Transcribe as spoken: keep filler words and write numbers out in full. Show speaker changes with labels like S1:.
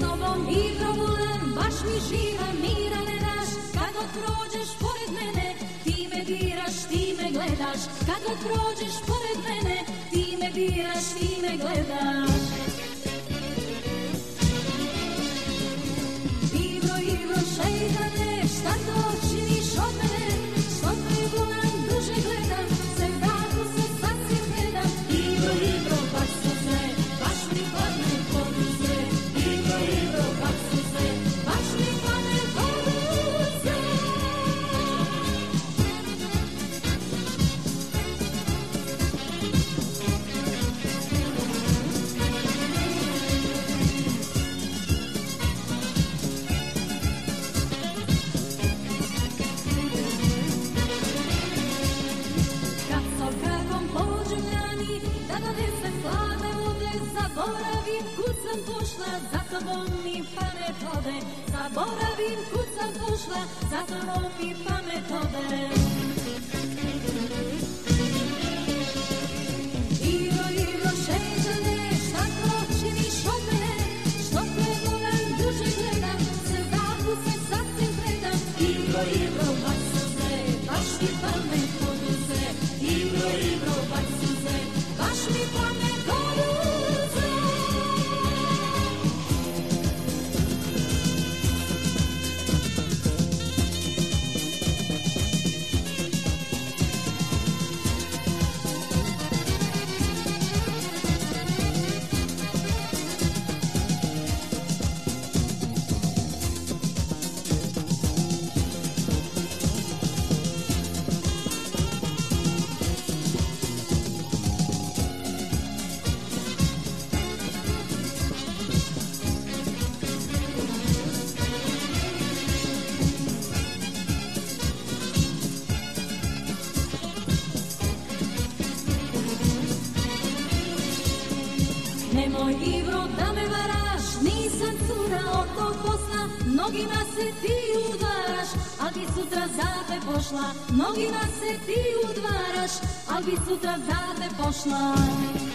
S1: tobom igro volim, baš mi živa mira ne daš. Kad god prođeš pored mene, ti me diraš, ti me gledaš. Kad god prođeš pored mene, ti me diraš, ti me gledaš. Igro, igro, šeitane, šta to činiš od mene? Što te volim, duže gledam, se vratu se sasvim gledam. Igro, igro, baš su se, baš mi padne pod uze. Igro, igro, baš su se, baš mi padne pod uze. Kad sokrakom pođu mljani, da donese hladne vode, zaboravim kud sam pošla, za tobom mi pamet ode. Zaboravim kud sam pošla, za tobom mi pamet ode. Igro, igro, šećane, šta to činiš od mene? Što te volim, duže gledam, se vratu se sasvim predam. Igro, igro, baš su se, baš mi pamet poduze. Igro, igro, baš su se, baš mi pamet poduze. Nemoj igro da me varaš, nisam cura od tog posla. Mnogima se ti udvaraš, al bi sutra za te pošla. Mnogima se ti udvaraš, al bi sutra za te pošla.